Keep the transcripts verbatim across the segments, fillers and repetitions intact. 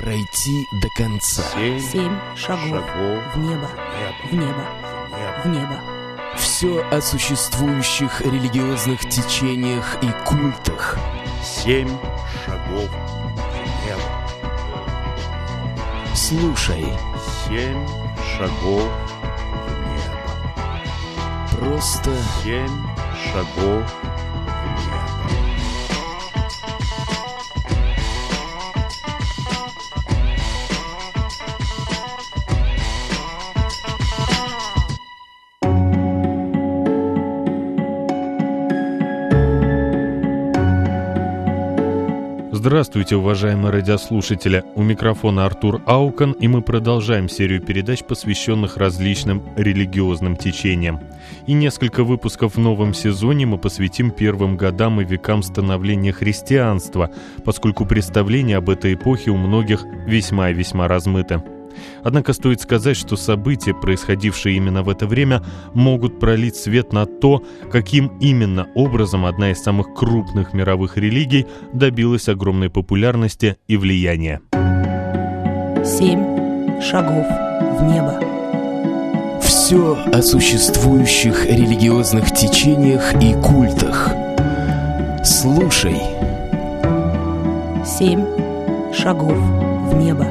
пройти до конца. Семь, Семь шагов, шагов в небо, в небо, в небо. Все о существующих религиозных течениях и культах. Семь шагов в небо. Слушай. Семь шагов в небо. Просто Семь шагов в небо. Здравствуйте, уважаемые радиослушатели! У микрофона Артур Аукан, и мы продолжаем серию передач, посвященных различным религиозным течениям. И несколько выпусков в новом сезоне мы посвятим первым годам и векам становления христианства, поскольку представления об этой эпохе у многих весьма и весьма размыты. Однако стоит сказать, что события, происходившие именно в это время, могут пролить свет на то, каким именно образом одна из самых крупных мировых религий добилась огромной популярности и влияния. Семь шагов в небо. все о существующих религиозных течениях и культах. Слушай. Семь шагов в небо.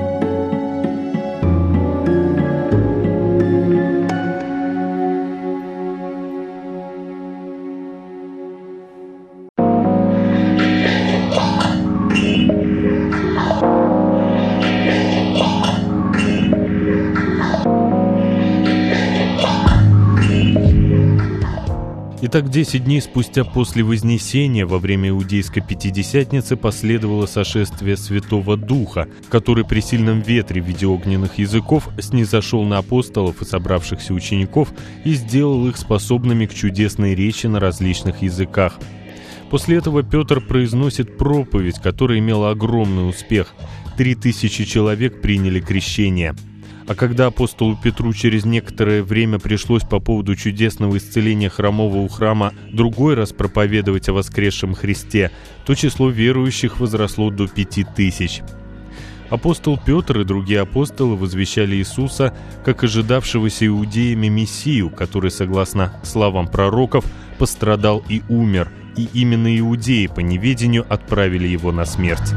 Итак, десять дней спустя после Вознесения во время Иудейской Пятидесятницы последовало сошествие Святого Духа, который при сильном ветре в виде огненных языков снизошел на апостолов и собравшихся учеников и сделал их способными к чудесной речи на различных языках. После этого Петр произносит проповедь, которая имела огромный успех. Три тысячи человек приняли крещение. А когда апостолу Петру через некоторое время пришлось по поводу чудесного исцеления хромого у храма другой раз проповедовать о воскресшем Христе, то число верующих возросло до пяти тысяч. Апостол Петр и другие апостолы возвещали Иисуса как ожидавшегося иудеями Мессию, который, согласно словам пророков, пострадал и умер, и именно иудеи по неведению отправили его на смерть.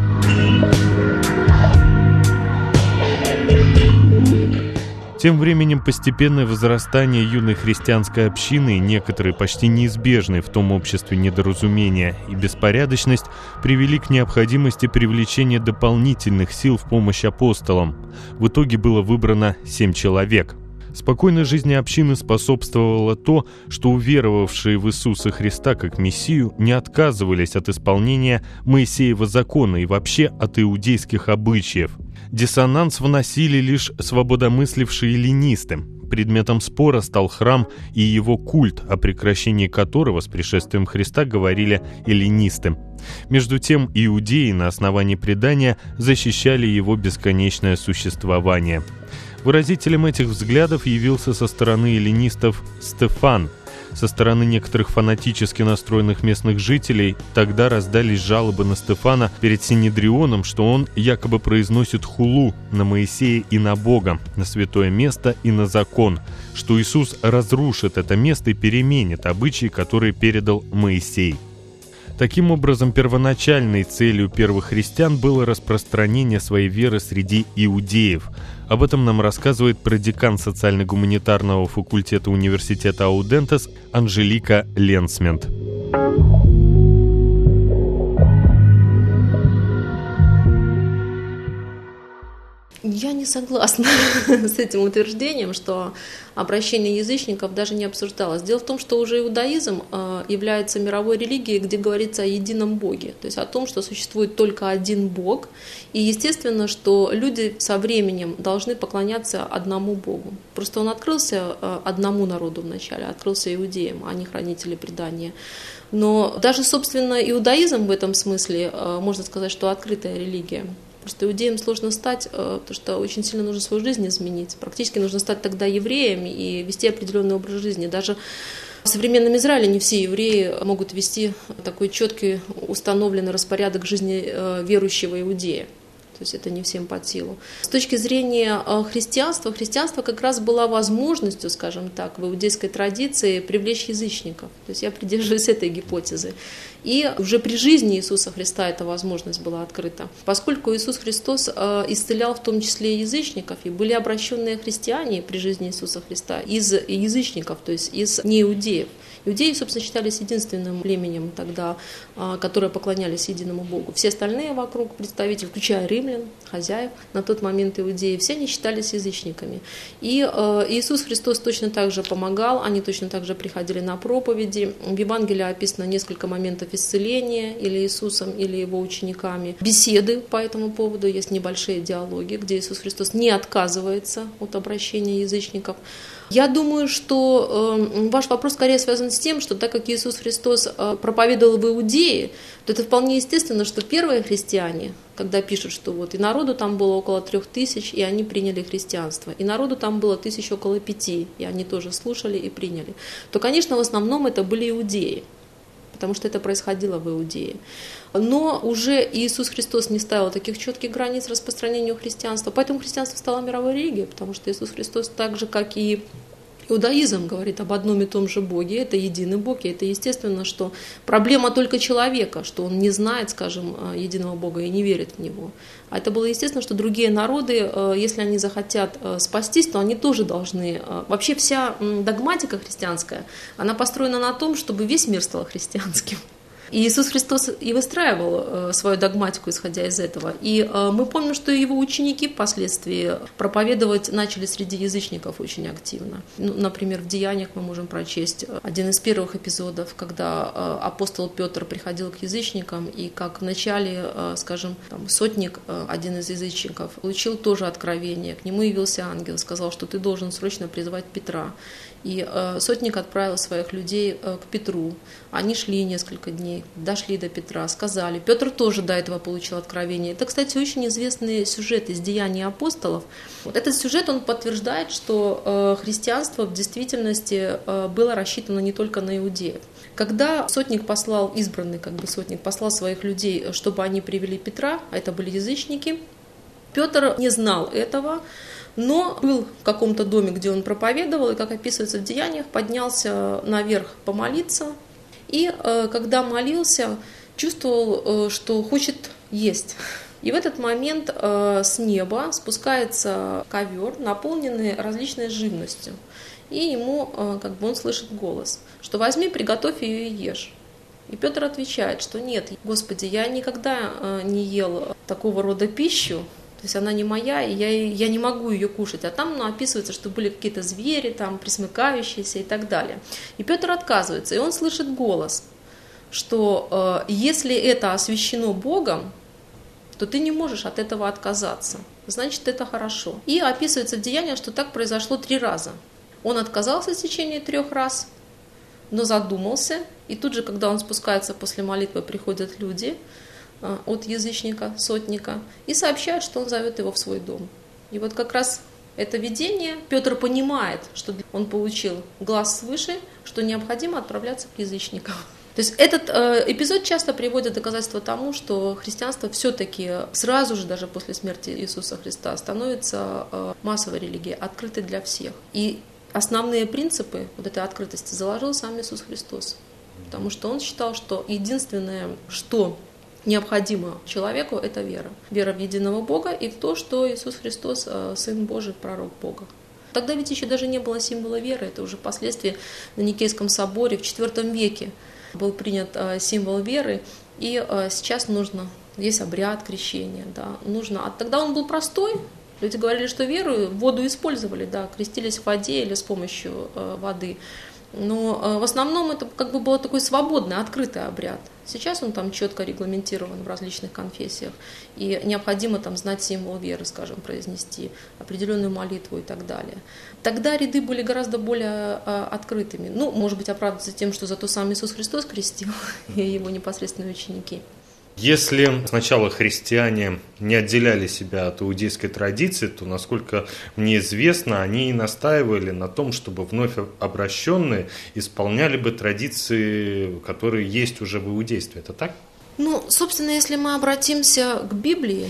Тем временем постепенное возрастание юной христианской общины и некоторые почти неизбежные в том обществе недоразумения и беспорядочность привели к необходимости привлечения дополнительных сил в помощь апостолам. В итоге было выбрано семь человек. Спокойной жизни общины способствовало то, что уверовавшие в Иисуса Христа как Мессию не отказывались от исполнения Моисеева закона и вообще от иудейских обычаев. Диссонанс вносили лишь свободомыслившие эллинисты. Предметом спора стал храм и его культ, о прекращении которого с пришествием Христа говорили эллинисты. Между тем, иудеи на основании предания защищали его бесконечное существование. Выразителем этих взглядов явился со стороны эллинистов Стефан. Со стороны некоторых фанатически настроенных местных жителей тогда раздались жалобы на Стефана перед Синедрионом, что он якобы произносит хулу на Моисея и на Бога, на святое место и на закон, что Иисус разрушит это место и переменит обычаи, которые передал Моисей. Таким образом, первоначальной целью первых христиан было распространение своей веры среди иудеев. Об этом нам рассказывает продекан социально-гуманитарного факультета университета Аудентес Анжелика Ленсмент. Я не согласна с этим утверждением, что обращение язычников даже не обсуждалось. Дело в том, что уже иудаизм является мировой религией, где говорится о едином Боге, то есть о том, что существует только один Бог, и естественно, что люди со временем должны поклоняться одному Богу. Просто он открылся одному народу вначале, открылся иудеям, а не хранители предания. Но даже, собственно, иудаизм в этом смысле, можно сказать, что открытая религия. Просто иудеям сложно стать, потому что очень сильно нужно свою жизнь изменить. Практически нужно стать тогда евреями и вести определенный образ жизни. Даже в современном Израиле не все евреи могут вести такой четкий установленный распорядок жизни верующего иудея. То есть это не всем под силу. С точки зрения христианства, христианство как раз было возможностью, скажем так, в иудейской традиции привлечь язычников. То есть я придерживаюсь этой гипотезы. И уже при жизни Иисуса Христа эта возможность была открыта. Поскольку Иисус Христос исцелял в том числе и язычников, и были обращенные христиане при жизни Иисуса Христа из язычников, то есть из неиудеев. Иудеи, собственно, считались единственным племенем тогда, которые поклонялись единому Богу. Все остальные вокруг представители, включая римлян, хозяев, на тот момент иудеи, все они считались язычниками. И Иисус Христос точно так же помогал, они точно так же приходили на проповеди. В Евангелии описано несколько моментов исцеления или Иисусом, или его учениками. Беседы по этому поводу, есть небольшие диалоги, где Иисус Христос не отказывается от обращения язычников. Я думаю, что э, ваш вопрос скорее связан с тем, что так как Иисус Христос э, проповедовал в Иудее, то это вполне естественно, что первые христиане, когда пишут, что вот и народу там было около трех тысяч, и они приняли христианство, и народу там было тысяч около пяти, и они тоже слушали и приняли, то, конечно, в основном это были иудеи, потому что это происходило в Иудее. Но уже Иисус Христос не ставил таких четких границ распространению христианства, поэтому христианство стало мировой религией, потому что Иисус Христос так же, как и иудаизм, говорит об одном и том же Боге, это единый Бог, и это естественно, что проблема только человека, что он не знает, скажем, единого Бога и не верит в Него. А это было естественно, что другие народы, если они захотят спастись, то они тоже должны... Вообще вся догматика христианская, она построена на том, чтобы весь мир стал христианским. И Иисус Христос и выстраивал свою догматику, исходя из этого. И мы помним, что его ученики впоследствии проповедовать начали среди язычников очень активно. Ну, например, в Деяниях мы можем прочесть один из первых эпизодов, когда апостол Петр приходил к язычникам, и как вначале, скажем, там, сотник, один из язычников, получил тоже откровение. К нему явился ангел, сказал, что ты должен срочно призвать Петра. И э, сотник отправил своих людей э, к Петру. Они шли несколько дней, дошли до Петра, сказали. Петр тоже до этого получил откровение. Это, кстати, очень известный сюжет из Деяний апостолов. Вот этот сюжет, он подтверждает, что э, христианство в действительности э, было рассчитано не только на иудеев. Когда сотник послал, избранный как бы сотник, послал своих людей, чтобы они привели Петра, а это были язычники, Петр не знал этого, но был в каком-то доме, где он проповедовал, и, как описывается в Деяниях, поднялся наверх помолиться, и э, когда молился, чувствовал, э, что хочет есть. И в этот момент э, с неба спускается ковер, наполненный различной живностью, и ему, э, как бы он слышит голос, что возьми, приготовь ее и ешь. И Петр отвечает, что нет, Господи, я никогда э, не ел такого рода пищу, то есть она не моя, и я, я не могу ее кушать. А там ну, описывается, что были какие-то звери, там, пресмыкающиеся и так далее. И Петр отказывается, и он слышит голос, что э, если это освящено Богом, то ты не можешь от этого отказаться. Значит, это хорошо. И описывается в Деяниях, что так произошло три раза. Он отказался в течение трех раз, но задумался, и тут же, когда он спускается после молитвы, приходят люди от язычника, сотника, и сообщают, что он зовет его в свой дом. И вот как раз это видение, Петр понимает, что он получил глаз свыше, что необходимо отправляться к язычникам. То есть этот э, эпизод часто приводит доказательство тому, что христианство все-таки сразу же, даже после смерти Иисуса Христа, становится э, массовой религией, открытой для всех. И основные принципы вот этой открытости заложил сам Иисус Христос. Потому что он считал, что единственное, что необходимо человеку, это вера. Вера в единого Бога и в то, что Иисус Христос – Сын Божий, пророк Бога. Тогда ведь еще даже не было символа веры, это уже впоследствии на Никейском соборе в четвёртом веке был принят символ веры, и сейчас нужно, есть обряд крещения, да, нужно, а тогда он был простой, люди говорили, что веру, воду использовали, да, крестились в воде или с помощью воды. Но в основном это как бы был такой свободный, открытый обряд. Сейчас он там четко регламентирован в различных конфессиях, и необходимо там знать символ веры, скажем, произнести определенную молитву и так далее. Тогда ряды были гораздо более открытыми. Ну, может быть, оправдываться тем, что зато сам Иисус Христос крестил, и его непосредственные ученики. Если сначала христиане не отделяли себя от иудейской традиции, то, насколько мне известно, они и настаивали на том, чтобы вновь обращенные исполняли бы традиции, которые есть уже в иудействе. Это так? Ну, собственно, если мы обратимся к Библии,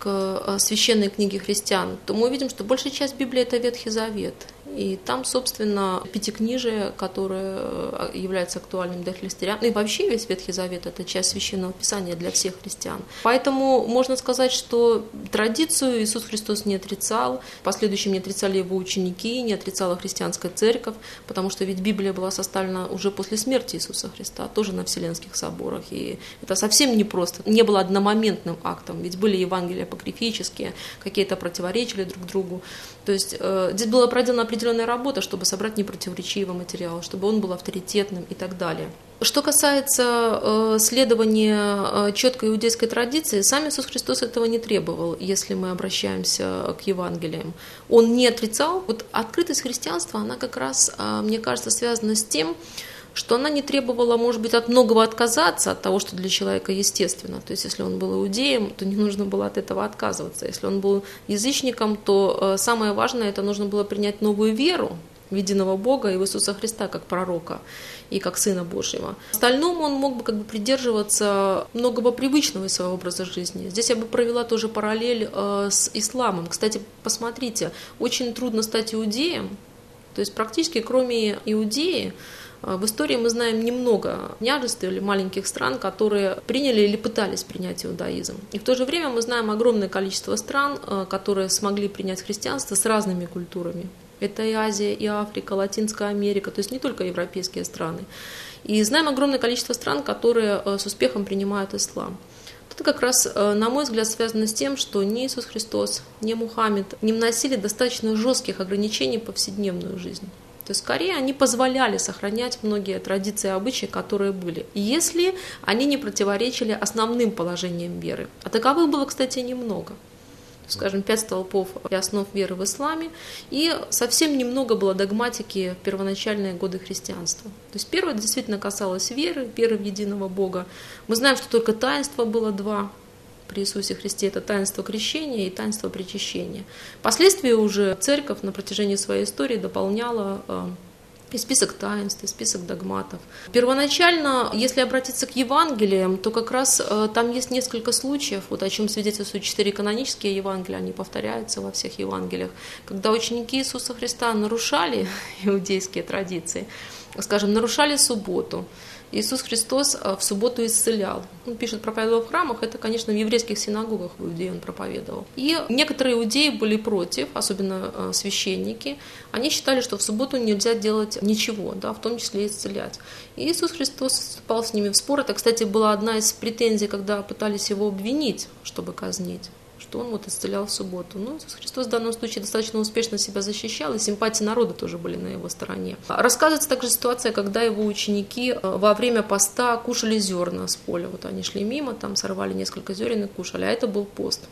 к священной книге христиан, то мы увидим, что большая часть Библии – это Ветхий Завет. И там, собственно, Пятикнижие, которое является актуальным для христиан. И вообще весь Ветхий Завет – это часть Священного Писания для всех христиан. Поэтому можно сказать, что традицию Иисус Христос не отрицал, в последующем не отрицали его ученики, не отрицала христианская церковь, потому что ведь Библия была составлена уже после смерти Иисуса Христа, тоже на Вселенских соборах. И это совсем непросто, не было одномоментным актом, ведь были Евангелия апокрифические, какие-то противоречили друг другу. То есть э, здесь была проделана определенная работа, чтобы собрать непротиворечивый материал, чтобы он был авторитетным и так далее. Что касается э, следования э, четкой иудейской традиции, сам Иисус Христос этого не требовал, если мы обращаемся к Евангелиям. Он не отрицал. Вот открытость христианства, она как раз, э, мне кажется, связана с тем, что она не требовала, может быть, от многого отказаться, от того, что для человека естественно. То есть, если он был иудеем, то не нужно было от этого отказываться. Если он был язычником, то самое важное, это нужно было принять новую веру в единого Бога и в Иисуса Христа как пророка и как Сына Божьего. В остальном он мог бы как бы придерживаться многого привычного из своего образа жизни. Здесь я бы провела тоже параллель с исламом. Кстати, посмотрите, очень трудно стать иудеем, то есть практически кроме Иудеи, в истории мы знаем немного княжеств или маленьких стран, которые приняли или пытались принять иудаизм. И в то же время мы знаем огромное количество стран, которые смогли принять христианство с разными культурами. Это и Азия, и Африка, Латинская Америка, то есть не только европейские страны. И знаем огромное количество стран, которые с успехом принимают ислам. Это как раз, на мой взгляд, связано с тем, что ни Иисус Христос, ни Мухаммед не вносили достаточно жестких ограничений в повседневную жизнь. То есть, скорее, они позволяли сохранять многие традиции и обычаи, которые были, если они не противоречили основным положениям веры. А таковых было, кстати, немного. Скажем, пять столпов и основ веры в исламе, и совсем немного было догматики в первоначальные годы христианства. То есть первое действительно касалось веры, веры в единого Бога. Мы знаем, что только таинства было два при Иисусе Христе, это таинство крещения и таинство причащения. Впоследствии уже церковь на протяжении своей истории дополняла и список таинств, и список догматов. Первоначально, если обратиться к Евангелиям, то как раз там есть несколько случаев, вот о чем свидетельствуют четыре канонические Евангелия, они повторяются во всех Евангелиях, когда ученики Иисуса Христа нарушали иудейские традиции, скажем, нарушали субботу. Иисус Христос в субботу исцелял. Он пишет, проповедовал в храмах, это, конечно, в еврейских синагогах в Иудее он проповедовал. И некоторые иудеи были против, особенно священники. Они считали, что в субботу нельзя делать ничего, да, в том числе и исцелять. И Иисус Христос вступал с ними в спор. Это, кстати, была одна из претензий, когда пытались его обвинить, чтобы казнить, что он вот исцелял в субботу. Но Иисус Христос в данном случае достаточно успешно себя защищал, и симпатии народа тоже были на его стороне. Рассказывается также ситуация, когда его ученики во время поста кушали зерна с поля. Вот они шли мимо, там сорвали несколько зерен и кушали, а это был пост.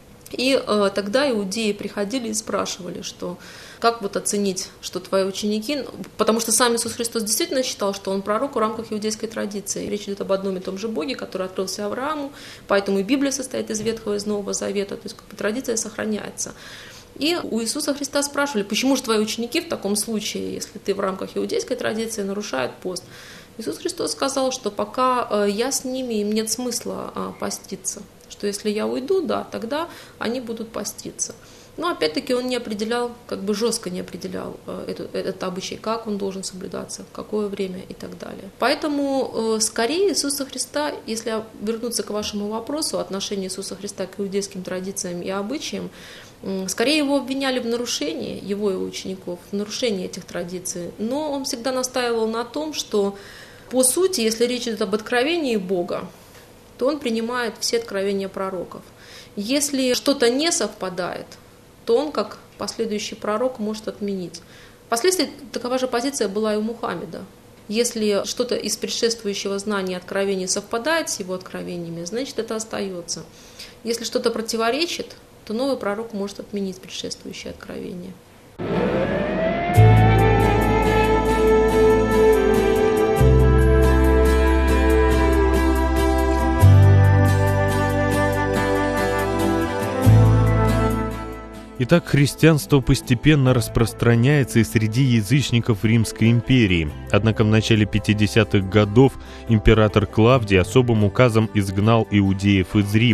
И э, тогда иудеи приходили и спрашивали, что как вот оценить, что твои ученики, потому что сам Иисус Христос действительно считал, что он пророк в рамках иудейской традиции. Речь идет об одном и том же Боге, который открылся Аврааму, поэтому и Библия состоит из Ветхого и из Нового Завета, то есть как бы традиция сохраняется. И у Иисуса Христа спрашивали, почему же твои ученики в таком случае, если ты в рамках иудейской традиции, нарушают пост? Иисус Христос сказал, что пока я с ними, им нет смысла поститься. Что если я уйду, да, тогда они будут поститься. Но опять-таки он не определял, как бы жестко не определял этот, этот обычай, как он должен соблюдаться, в какое время и так далее. Поэтому скорее Иисуса Христа, если вернуться к вашему вопросу, отношение Иисуса Христа к иудейским традициям и обычаям, скорее его обвиняли в нарушении, его и учеников, в нарушении этих традиций. Но он всегда настаивал на том, что по сути, если речь идет об откровении Бога, то он принимает все откровения пророков. Если что-то не совпадает, то он, как последующий пророк, может отменить. Впоследствии такова же позиция была и у Мухаммеда. Если что-то из предшествующего знания и откровений совпадает с его откровениями, значит это остается. Если что-то противоречит, то новый пророк может отменить предшествующее откровение. Итак, христианство постепенно распространяется и среди язычников Римской империи. Однако в начале пятидесятых годов император Клавдий особым указом изгнал иудеев из Рима.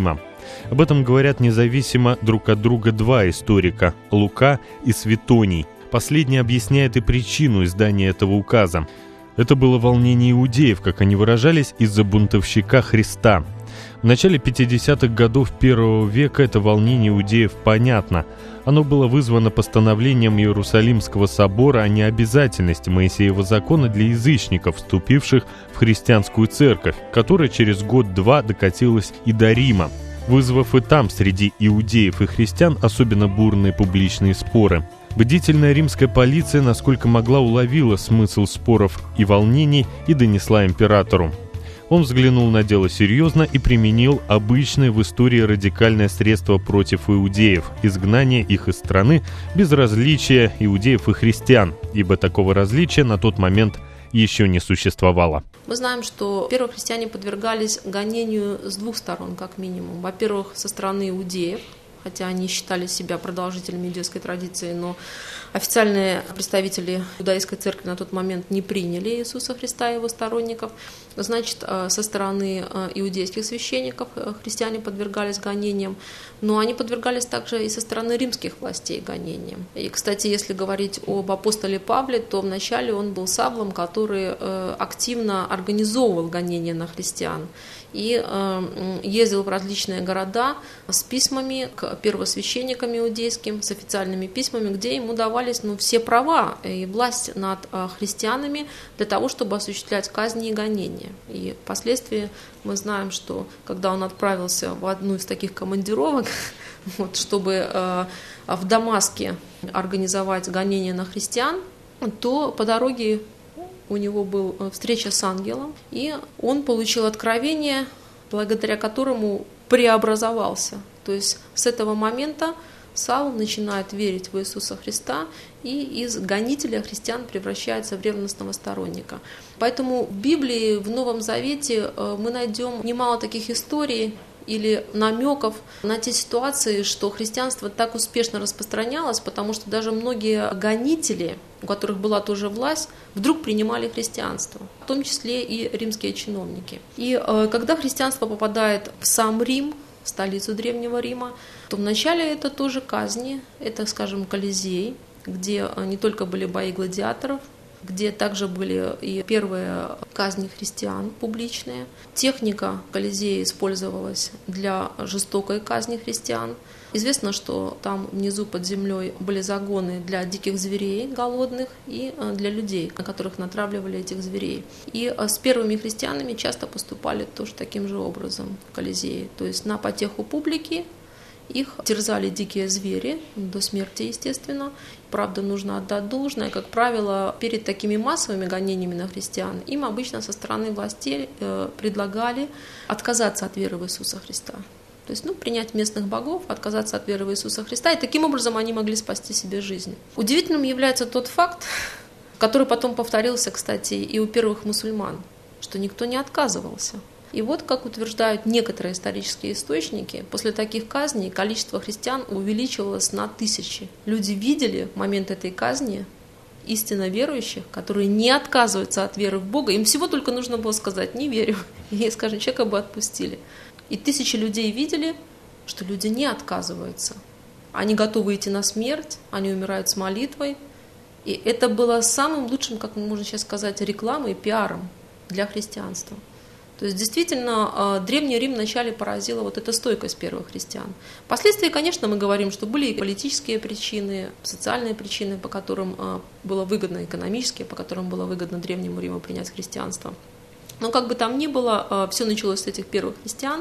Об этом говорят независимо друг от друга два историка – Лука и Светоний. Последний объясняет и причину издания этого указа. Это было волнение иудеев, как они выражались, из-за бунтовщика Христа. В начале пятидесятых годов первого века это волнение иудеев понятно. Оно было вызвано постановлением Иерусалимского собора о необязательности Моисеева закона для язычников, вступивших в христианскую церковь, которая через год-два докатилась и до Рима, вызвав и там среди иудеев и христиан особенно бурные публичные споры. Бдительная римская полиция, насколько могла, уловила смысл споров и волнений и донесла императору. Он взглянул на дело серьезно и применил обычное в истории радикальное средство против иудеев – изгнание их из страны без различия иудеев и христиан, ибо такого различия на тот момент еще не существовало. Мы знаем, что первые христиане подвергались гонению с двух сторон, как минимум. Во-первых, со стороны иудеев, хотя они считали себя продолжителями иудейской традиции, но официальные представители иудаистской церкви на тот момент не приняли Иисуса Христа и его сторонников. Значит, со стороны иудейских священников христиане подвергались гонениям, но они подвергались также и со стороны римских властей гонениям. И, кстати, если говорить об апостоле Павле, то вначале он был Савлом, который активно организовывал гонения на христиан и ездил в различные города с письмами к первосвященникам иудейским, с официальными письмами, где ему давались ну, все права и власть над христианами для того, чтобы осуществлять казни и гонения. И впоследствии мы знаем, что когда он отправился в одну из таких командировок, вот, чтобы э, в Дамаске организовать гонения на христиан, то по дороге у него была встреча с ангелом, и он получил откровение, благодаря которому преобразовался. То есть с этого момента Савл начинает верить в Иисуса Христа и из гонителя христиан превращается в ревностного сторонника. Поэтому в Библии, в Новом Завете мы найдем немало таких историй или намеков на те ситуации, что христианство так успешно распространялось, потому что даже многие гонители, у которых была тоже власть, вдруг принимали христианство, в том числе и римские чиновники. И когда христианство попадает в сам Рим, в столицу Древнего Рима, то вначале это тоже казни, это, скажем, Колизей, где не только были бои гладиаторов, где также были и первые казни христиан публичные. Техника Колизея использовалась для жестокой казни христиан. Известно, что там внизу под землей были загоны для диких зверей голодных и для людей, на которых натравливали этих зверей. И с первыми христианами часто поступали тоже таким же образом в Колизее. То есть на потеху публики их терзали дикие звери, до смерти, естественно. Правда, нужно отдать должное. Как правило, перед такими массовыми гонениями на христиан им обычно со стороны властей предлагали отказаться от веры в Иисуса Христа. То есть, ну, принять местных богов, отказаться от веры в Иисуса Христа, и таким образом они могли спасти себе жизнь. Удивительным является тот факт, который потом повторился, кстати, и у первых мусульман, что никто не отказывался. И вот, как утверждают некоторые исторические источники, после таких казней количество христиан увеличивалось на тысячи. Люди видели в момент этой казни истинно верующих, которые не отказываются от веры в Бога. Им всего только нужно было сказать «не верю», и, скажем, человека бы отпустили. И тысячи людей видели, что люди не отказываются. Они готовы идти на смерть, они умирают с молитвой. И это было самым лучшим, как можно сейчас сказать, рекламой и пиаром для христианства. То есть действительно Древний Рим вначале поразила вот эта стойкость первых христиан. Впоследствии, конечно, мы говорим, что были и политические причины, социальные причины, по которым было выгодно, экономические, по которым было выгодно Древнему Риму принять христианство. Но как бы там ни было, все началось с этих первых христиан.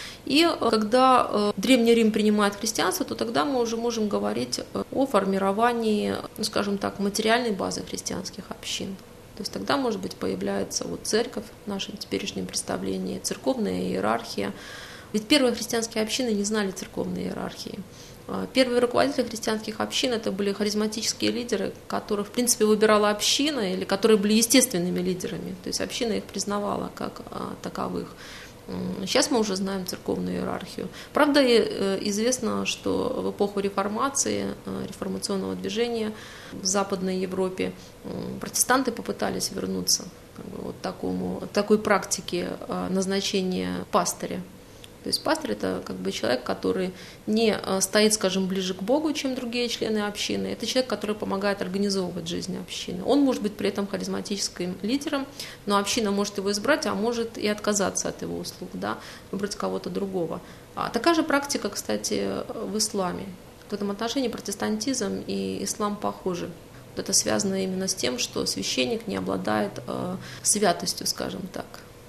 И когда Древний Рим принимает христианство, то тогда мы уже можем говорить о формировании, ну, скажем так, материальной базы христианских общин. То есть тогда, может быть, появляется вот церковь в нашем теперешнем представлении, церковная иерархия. Ведь первые христианские общины не знали церковной иерархии. Первые руководители христианских общин – это были харизматические лидеры, которых, в принципе, выбирала община, или которые были естественными лидерами. То есть община их признавала как таковых. Сейчас мы уже знаем церковную иерархию. Правда, известно, что в эпоху реформации, реформационного движения в Западной Европе протестанты попытались вернуться к вот такому, такой практике назначения пастыря. То есть пастырь – это как бы человек, который не стоит, скажем, ближе к Богу, чем другие члены общины. Это человек, который помогает организовывать жизнь общины. Он может быть при этом харизматическим лидером, но община может его избрать, а может и отказаться от его услуг, да, выбрать кого-то другого. А такая же практика, кстати, в исламе. В этом отношении протестантизм и ислам похожи. Вот это связано именно с тем, что священник не обладает э, святостью, скажем так.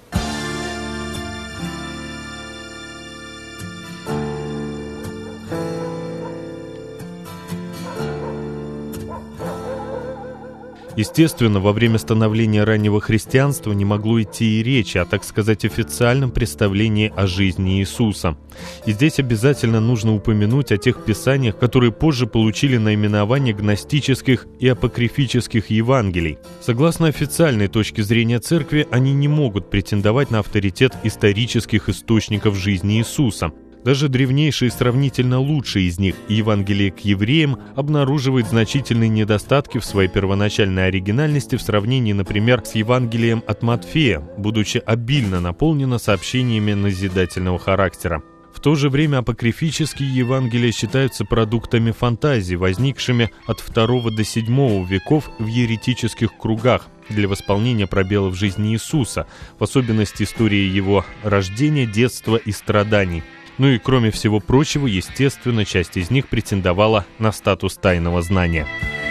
Естественно, во время становления раннего христианства не могло идти и речи о, так сказать, официальном представлении о жизни Иисуса. И здесь обязательно нужно упомянуть о тех писаниях, которые позже получили наименование гностических и апокрифических Евангелий. Согласно официальной точке зрения церкви, они не могут претендовать на авторитет исторических источников жизни Иисуса. Даже древнейшие сравнительно лучшие из них, Евангелие к евреям, обнаруживает значительные недостатки в своей первоначальной оригинальности в сравнении, например, с Евангелием от Матфея, будучи обильно наполнено сообщениями назидательного характера. В то же время апокрифические Евангелия считаются продуктами фантазии, возникшими от второго до седьмого веков в еретических кругах для восполнения пробелов жизни Иисуса, в особенности истории его рождения, детства и страданий. Ну и кроме всего прочего, естественно, часть из них претендовала на статус тайного знания.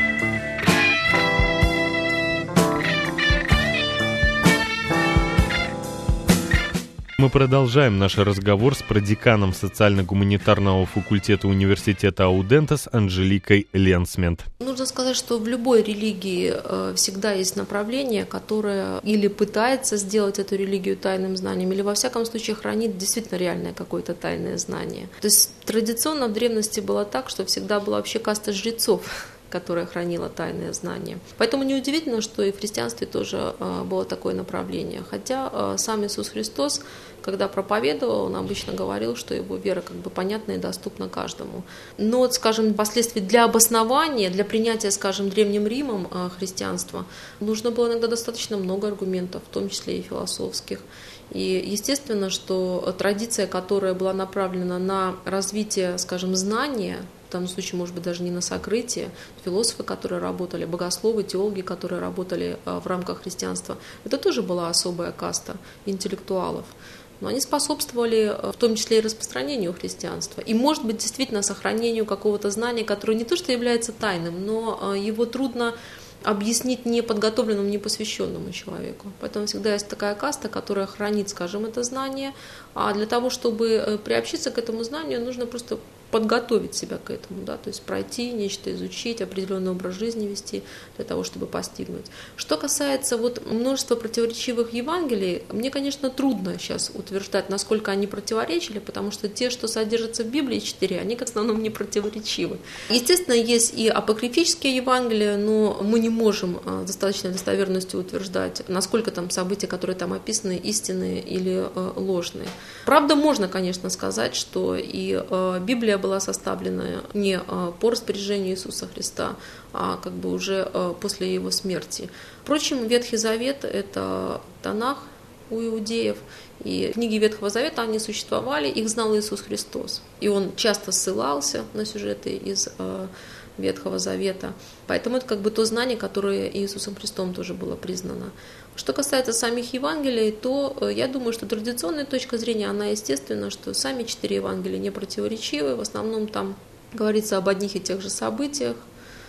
Мы продолжаем наш разговор с продеканом социально-гуманитарного факультета университета Аудентес Анжеликой Ленсмент. Нужно сказать, что в любой религии всегда есть направление, которое или пытается сделать эту религию тайным знанием, или во всяком случае хранит действительно реальное какое-то тайное знание. То есть традиционно в древности было так, что всегда была вообще каста жрецов, которая хранила тайное знание. Поэтому неудивительно, что и в христианстве тоже было такое направление. Хотя сам Иисус Христос, когда проповедовал, он обычно говорил, что его вера как бы понятна и доступна каждому. Но, вот, скажем, впоследствии для обоснования, для принятия, скажем, Древним Римом христианства, нужно было иногда достаточно много аргументов, в том числе и философских. И естественно, что традиция, которая была направлена на развитие, скажем, знания, в данном случае, может быть, даже не на сокрытие, философы, которые работали, богословы, теологи, которые работали в рамках христианства, это тоже была особая каста интеллектуалов. Но они способствовали в том числе и распространению христианства. И, может быть, действительно сохранению какого-то знания, которое не то что является тайным, но его трудно объяснить неподготовленному, непосвященному человеку. Поэтому всегда есть такая каста, которая хранит, скажем, это знание. А для того, чтобы приобщиться к этому знанию, нужно просто подготовить себя к этому, да, то есть пройти нечто, изучить, определенный образ жизни вести для того, чтобы постигнуть. Что касается вот множества противоречивых Евангелий, мне, конечно, трудно сейчас утверждать, насколько они противоречили, потому что те, что содержатся в Библии, четыре, они в основном не противоречивы. Естественно, есть и апокрифические Евангелия, но мы не можем с достаточной достоверностью утверждать, насколько там события, которые там описаны, истинные или ложные. Правда, можно, конечно, сказать, что и Библия была составлена не по распоряжению Иисуса Христа, а как бы уже после Его смерти. Впрочем, Ветхий Завет – это Танах у иудеев, и книги Ветхого Завета, они существовали, их знал Иисус Христос. И Он часто ссылался на сюжеты из Ветхого Завета. Поэтому это как бы то знание, которое Иисусом Христом тоже было признано. Что касается самих Евангелий, то я думаю, что традиционная точка зрения, она естественна, что сами четыре Евангелия не противоречивы. В основном там говорится об одних и тех же событиях.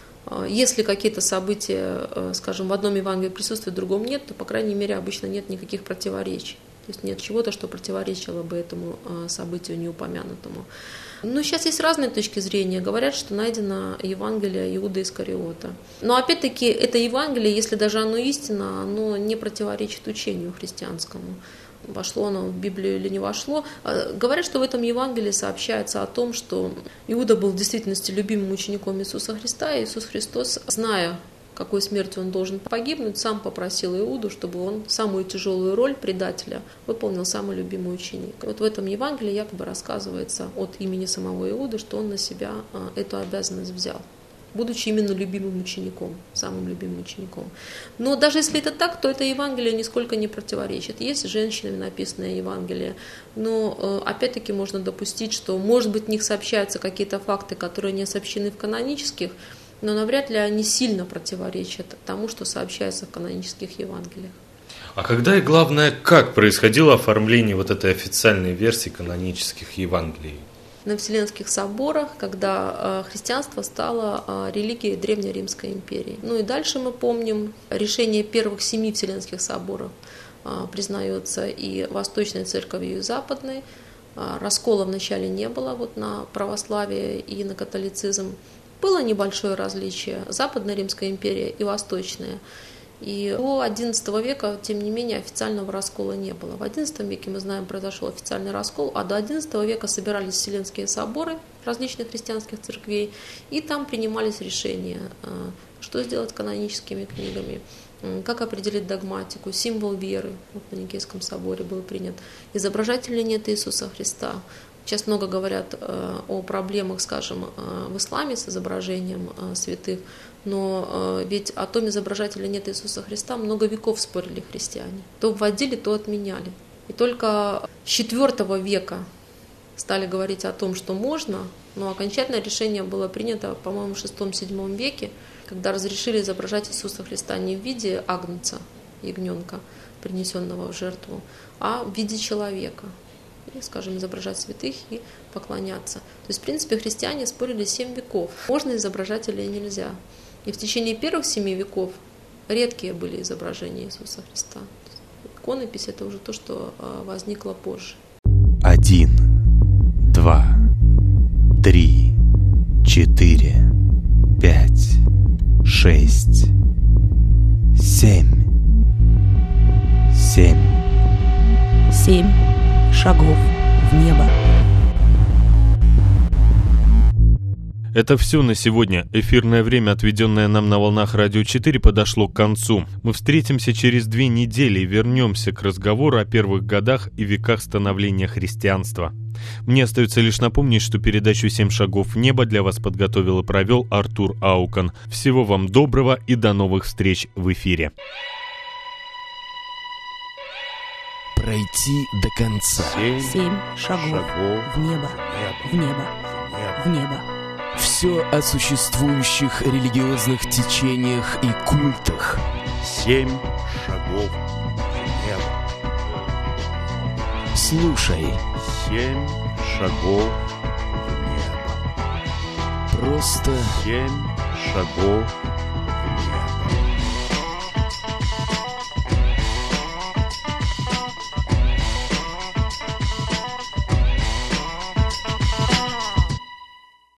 Если какие-то события, скажем, в одном Евангелии присутствуют, в другом нет, то, по крайней мере, обычно нет никаких противоречий. То есть нет чего-то, что противоречило бы этому событию неупомянутому. Но сейчас есть разные точки зрения. Говорят, что найдено Евангелие Иуды Искариота. Но опять-таки это Евангелие, если даже оно истинно, оно не противоречит учению христианскому. Вошло оно в Библию или не вошло. Говорят, что в этом Евангелии сообщается о том, что Иуда был в действительности любимым учеником Иисуса Христа, и Иисус Христос, зная, какой смертью он должен погибнуть, сам попросил Иуду, чтобы он самую тяжелую роль предателя выполнил самый любимый ученик. Вот в этом Евангелии якобы рассказывается от имени самого Иуды, что он на себя эту обязанность взял. будучи именно любимым учеником, самым любимым учеником. Но даже если это так, то это Евангелие нисколько не противоречит. Есть женщинами написанное Евангелие, но опять-таки можно допустить, что, может быть, в них сообщаются какие-то факты, которые не сообщены в канонических, но навряд ли они сильно противоречат тому, что сообщается в канонических Евангелиях. А когда и, главное, как происходило оформление вот этой официальной версии канонических Евангелий? На Вселенских соборах, когда христианство стало религией Древней Римской империи. Ну и дальше мы помним решение первых семи Вселенских соборов признается и Восточной Церковью, и Западной. Раскола вначале не было вот на православие и на католицизм. Было небольшое различие – Западная Римская империя и Восточная. И до одиннадцатого века, тем не менее, официального раскола не было. В одиннадцатом веке, мы знаем, произошел официальный раскол, а до одиннадцатого века собирались Вселенские соборы различных христианских церквей, и там принимались решения, что сделать с каноническими книгами, как определить догматику, символ веры. Вот на Никейском соборе был принят. Изображать или нет Иисуса Христа. Сейчас много говорят э, о проблемах, скажем, э, в исламе с изображением э, святых, но э, ведь о том, изображать или нет Иисуса Христа, много веков спорили христиане. То вводили, то отменяли. И только с четвёртого века стали говорить о том, что можно, но окончательное решение было принято, по-моему, в шестом-седьмом веке, когда разрешили изображать Иисуса Христа не в виде агнца, ягненка, принесенного в жертву, а в виде человека. И, скажем, изображать святых и поклоняться. То есть, в принципе, христиане спорили семь веков, можно изображать или нельзя. И в течение первых семи веков редкие были изображения Иисуса Христа. Иконопись – это уже то, что возникло позже. Один, два, три, четыре, пять, шесть, семь, семь. Семь шагов в небо. Это все на сегодня. Эфирное время, отведенное нам на волнах Радио четыре, подошло к концу. Мы встретимся через две недели и вернемся к разговору о первых годах и веках становления христианства. Мне остается лишь напомнить, что передачу «Семь шагов в небо» для вас подготовил и провел Артур Аукан. Всего вам доброго и до новых встреч в эфире. Пройти до конца. Семь, Семь шагов шагов в небо. В небо. В небо. Все о существующих религиозных течениях и культах. Семь шагов в небо. Слушай. Семь шагов в небо. Просто Семь шагов